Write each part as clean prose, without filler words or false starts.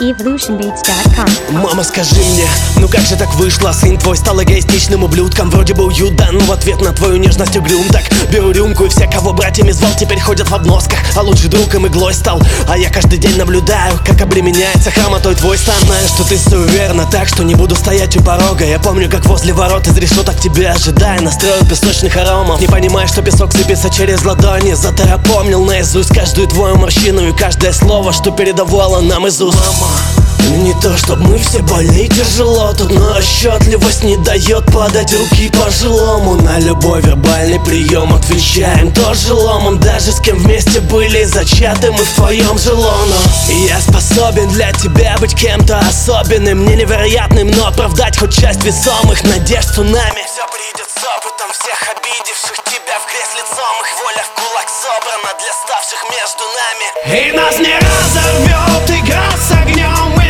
evolutionbeats.com. Мама, скажи мне, ну как же так вышло? Сын твой стал эгоистичным ублюдком. Вроде бы уют дан, но в ответ на твою нежность угрюм. Так беру рюмку и все, кого братьями звал, теперь ходят в обносках. А лучший друг им иглой стал. А я каждый день наблюдаю, как обременяется хромотой твой стан. Знаю, что ты суеверна, так что не буду стоять у порога. Я помню, как возле ворот из решеток тебя ожидая настроил песочных аромов. Не понимая, что песок сыпется через ладони. Зато я помнил наизусть каждую твою морщину и каждое слово, что передавала нам из уст. Мама, не то, чтобы мы все больны и тяжело тут, но расчетливость не дает подать руки пожилому. На любой вербальный прием отвечаем тоже ломом. Даже с кем вместе были зачаты мы в твоем же лоно. И я способен для тебя быть кем-то особенным, не невероятным, но оправдать хоть часть весомых надежд цунами. Все придет с опытом всех обидевших тебя в грязь лицом. Их воля в кулак собрана для ставших между нами. И нас не разорвет игра с огнем, мы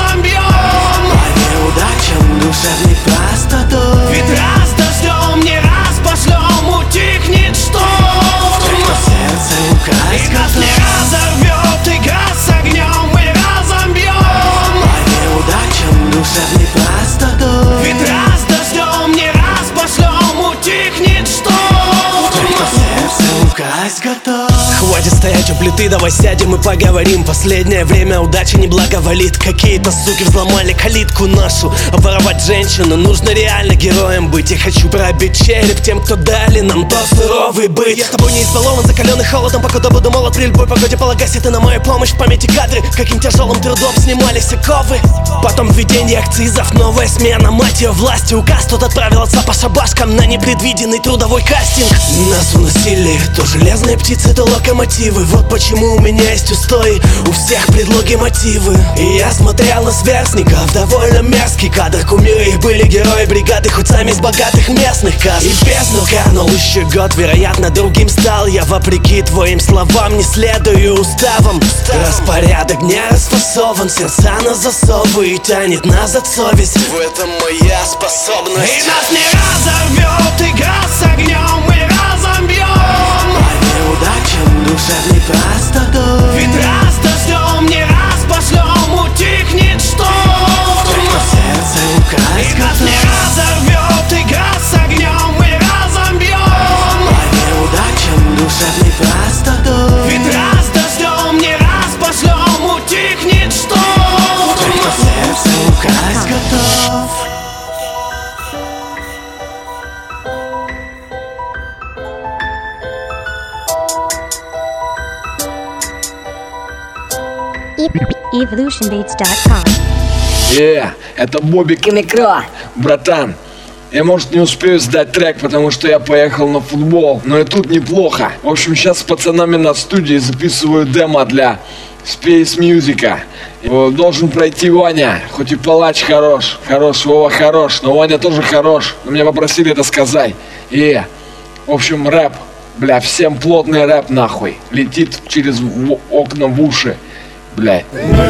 разобьем по неудачам душевный простоту. Ведь раз дождем, не раз пошлем, утихнет шторм. Кто в сердце указ. И нас не разорвет игра с огнем, мы разобьем по неудачам душевный простоту. Ведь раз дождем, не раз пошлем, утихнет шторм. Кто в сердце указ готов. Хватит стоять у плиты, давай сядем и поговорим. Последнее время удача не благоволит. Какие-то суки взломали калитку нашу. А воровать женщину нужно реально героем быть. Я хочу пробить череп тем, кто дали нам тот суровый быт. Я с тобой не избалован, закаленный холодом, покуда буду молод при любой погоде. Полагайся ты на мою помощь, в памяти кадры, каким тяжелым трудом снимались оковы. Потом введение акцизов, новая смена, мать ее власти. Указ тут отправил отца по шабашкам на непредвиденный трудовой кастинг. Нас уносили то железные птицы, то локомотивы. Вот почему у меня есть устои, у всех предлоги, мотивы. И я смотрел на сверстников, довольно мерзкий кадр. Кумиры их были герои бригады, хоть сами из богатых местных каст. И бездну канул еще год, вероятно, другим стал я. Вопреки твоим словам не следую уставам. Распорядок не расфасован, сердца на засовы и тянет назад совесть. В этом моя способность. И нас не разорвет игра с огнем, мы разобьем по неудачам душевный простоту. Ведь раз дождем, не раз пошлем, утихнет шторм. Кто в сердце указ. И нас не разорвет игра с огнем, мы разобьем по неудачам душевный простоту. Ведь раз дождем, не раз пошлем, утихнет шторм. Кто в сердце указ готов. evolutionbeats.com. Это Бобик и Микро. Братан, я, может, не успею сдать трек, потому что я поехал на футбол, но и тут неплохо. В общем, сейчас с пацанами на студии записываю демо для Space Music. Должен пройти Ваня, хоть и палач хорош, Вова хорош, но Ваня тоже хорош. Но меня попросили это сказать. В общем, рэп, бля, всем плотный рэп нахуй. Летит через окна в уши, блядь.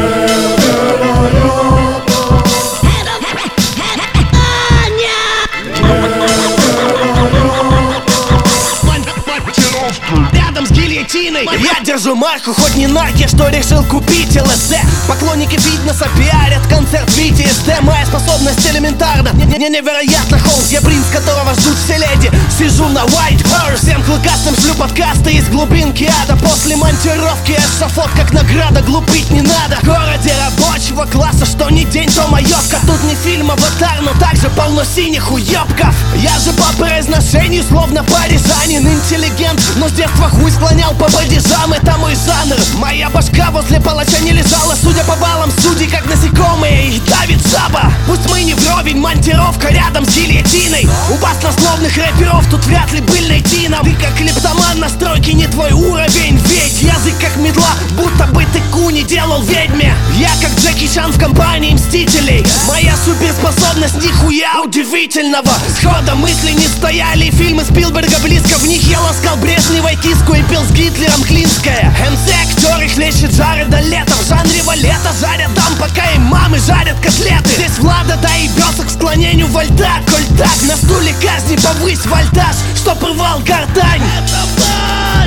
Рядом с гильотиной я держу марку, хоть не нарки, что решил купить ЛСД. Поклонники фитнеса пиарят концерт BTSD. Моя способность элементарна, невероятно, Холмс. Я принц, которого ждут все леди. Сижу на White Horse, всем клыкастым шлю подкасты из глубинки ада. После монтировки эшафот как награда, глупить не надо. В городе рабочего класса, что ни день, то маевка. Тут не фильм «Аватар», но также полно синих уебков. Я же по произношению словно парижанин. Интеллигент, но с детства хуй склонял по падежам. Это мой жанр. Моя башка возле палача не лежала. Судя по баллам судей, как насекомые, их давит жаба. Пусть мы не вровень, монтировка рядом с гильотиной. У баснословных рэперов тут вряд ли быль найти нам. Ты как клептоман на стройке, не твой уровень. Ведь язык как медла, будто бы ты куни делал ведьме. Я как Джеки Чан в компании Мстителей. Моя суперспособность нихуя удивительного. Схода мысли не стояли, фильмы Спилберга близко. В них я ласкал Брежневой киску и пил с Гитлером Клинское. МЦ-актеры хлещет Джареда Лето. В жанре валета жарят дам, пока им мамы жарят котлеты. Здесь Влада доебется к склонению вольта. Коль так, на стуле казни повысь вольтаж, чтоб рвал гортань. Это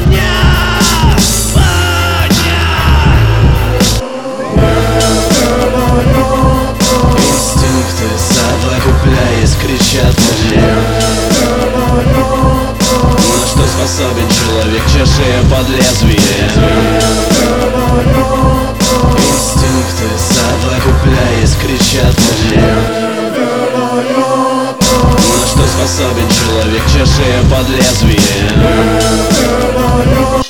Ваня! способен человек, чешуя под лезвием? Инстинкты совокупляясь кричат мне: на что способен человек, чешуя под лезвием?